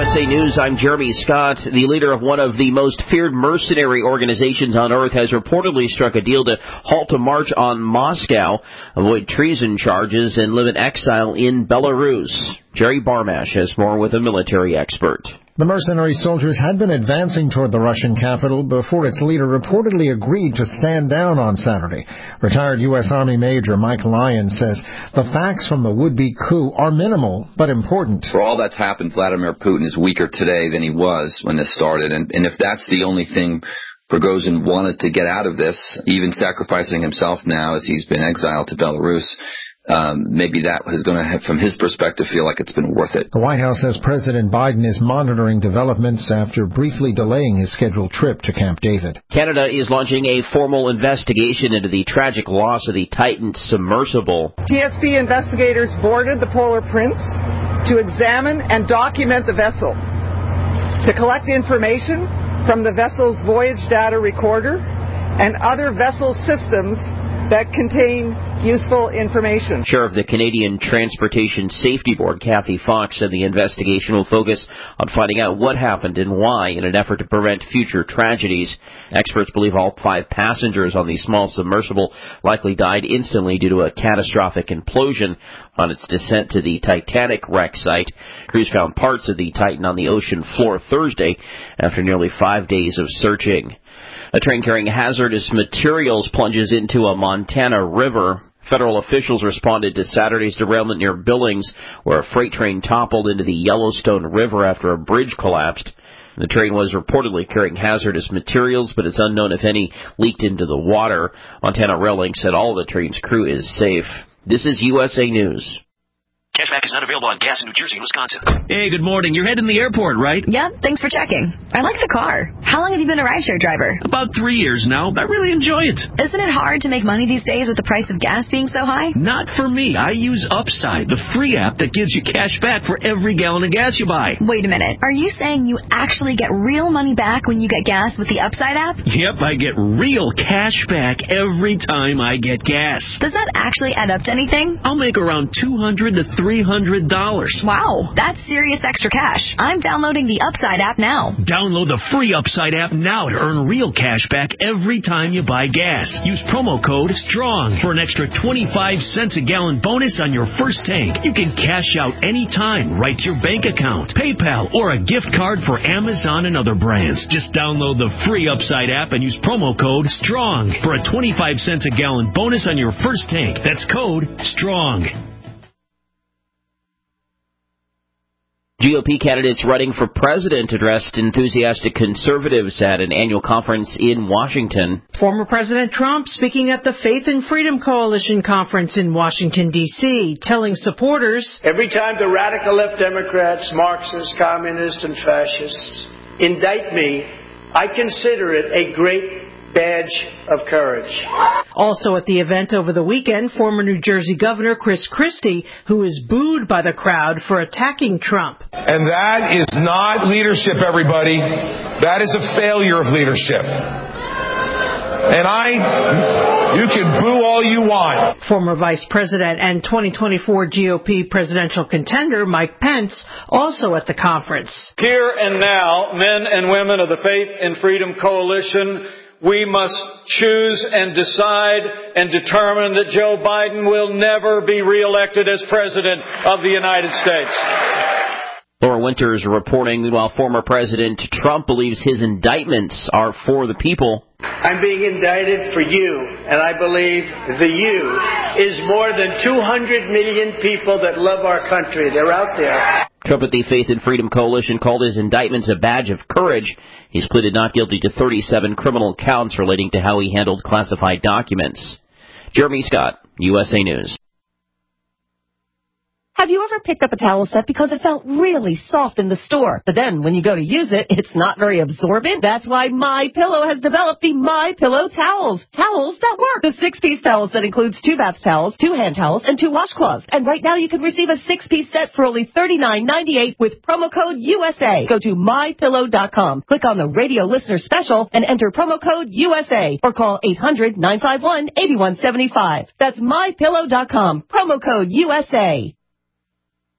USA News, I'm Jeremy Scott. The leader of one of the most feared mercenary organizations on Earth has reportedly struck a deal to halt a march on Moscow, avoid treason charges, and live in exile in Belarus. Jerry Barmash has more with a military expert. The mercenary soldiers had been advancing toward the Russian capital before its leader reportedly agreed to stand down on Saturday. Retired U.S. Army Major Mike Lyon says the facts from the would-be coup are minimal but important. For all that's happened, Vladimir Putin is weaker today than he was when this started. And if that's the only thing Prigozhin wanted to get out of this, even sacrificing himself now as he's been exiled to Belarus, maybe that is going to, from his perspective, feel like it's been worth it. The White House says President Biden is monitoring developments after briefly delaying his scheduled trip to Camp David. Canada is launching a formal investigation into the tragic loss of the Titan submersible. TSB investigators boarded the Polar Prince to examine and document the vessel, to collect information from the vessel's voyage data recorder and other vessel systems that contain useful information. Chair of the Canadian Transportation Safety Board, Kathy Fox, said the investigation will focus on finding out what happened and why in an effort to prevent future tragedies. Experts believe all 5 passengers on the small submersible likely died instantly due to a catastrophic implosion on its descent to the Titanic wreck site. Crews found parts of the Titan on the ocean floor Thursday after nearly 5 days of searching. A train carrying hazardous materials plunges into a Montana river. Federal officials responded to Saturday's derailment near Billings, where a freight train toppled into the Yellowstone River after a bridge collapsed. The train was reportedly carrying hazardous materials, but it's unknown if any leaked into the water. Montana Rail Link said all of the train's crew is safe. This is USA News. Cashback is not available on gas in New Jersey and Wisconsin. Hey, good morning. You're heading to the airport, right? Yep, thanks for checking. I like the car. How long have you been a rideshare driver? About 3 years now. I really enjoy it. Isn't it hard to make money these days with the price of gas being so high? Not for me. I use Upside, the free app that gives you cash back for every gallon of gas you buy. Wait a minute. Are you saying you actually get real money back when you get gas with the Upside app? Yep, I get real cash back every time I get gas. Does that actually add up to anything? I'll make around $200 to $300. Wow, that's serious extra cash. I'm downloading the Upside app now. Download the free Upside app now to earn real cash back every time you buy gas. Use promo code STRONG for an extra 25 cents a gallon bonus on your first tank. You can cash out anytime right to your bank account, PayPal, or a gift card for Amazon and other brands. Just download the free Upside app and use promo code STRONG for a 25 cents a gallon bonus on your first tank. That's code STRONG. GOP candidates running for president addressed enthusiastic conservatives at an annual conference in Washington. Former President Trump speaking at the Faith and Freedom Coalition conference in Washington, D.C., telling supporters, every time the radical left Democrats, Marxists, communists, and fascists indict me, I consider it a great badge of courage. Also at the event over the weekend, former New Jersey Governor Chris Christie, who is booed by the crowd for attacking Trump. And that is not leadership, everybody. That is a failure of leadership. And you can boo all you want. Former Vice President and 2024 GOP presidential contender Mike Pence also at the conference. Here and now, men and women of the Faith and Freedom Coalition, we must choose and decide and determine that Joe Biden will never be reelected as President of the United States. Laura Winters reporting, meanwhile, former President Trump believes his indictments are for the people. I'm being indicted for you, and I believe the you is more than 200 million people that love our country. They're out there. Trump at the Faith and Freedom Coalition called his indictments a badge of courage. He's pleaded not guilty to 37 criminal counts relating to how he handled classified documents. Jeremy Scott, USA News. Have you ever picked up a towel set because it felt really soft in the store, but then when you go to use it, it's not very absorbent? That's why MyPillow has developed the MyPillow towels. Towels that work. The 6-piece towel set includes 2 bath towels, 2 hand towels, and 2 washcloths. And right now you can receive a 6-piece set for only $39.98 with promo code USA. Go to MyPillow.com, click on the radio listener special, and enter promo code USA, or call 800-951-8175. That's MyPillow.com, promo code USA.